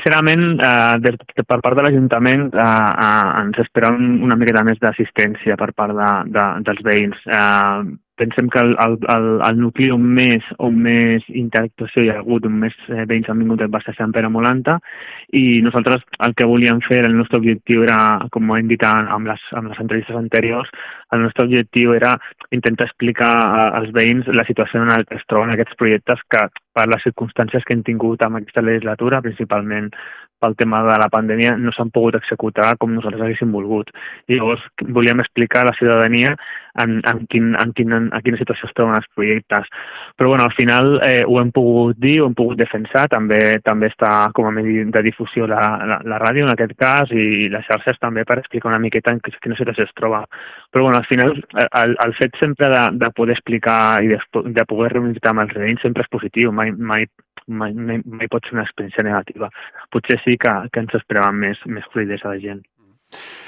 sincerament, per part de l'Ajuntament ens esperem una miqueta més d'assistència per part dels veïns. Pensem que el nucli on més interactuació hi ha hagut, on més veïns han vingut va ser Sant Pere Molanta, i nosaltres el que volíem fer, el nostre objectiu era, com hem dit amb les entrevistes anteriors, el nostre objectiu era intentar explicar als veïns la situació en què es troben aquests projectes que, per les circumstàncies que hem tingut amb aquesta legislatura, principalment pel tema de la pandèmia, no s'han pogut executar com nosaltres haguéssim volgut. I llavors volíem explicar a la ciutadania en quina situació es troben els projectes. Però bueno, al final ho hem pogut dir, ho hem pogut defensar, també està com a medi de difusió la ràdio en aquest cas i les xarxes també per explicar una miqueta en quina situació es troba. Però bueno, al final el fet sempre de poder explicar i de poder reunir-te amb els veïns sempre és positiu, mai pot ser una experiència negativa. Potser sí que ens esperàvem més fluïdesa de gent.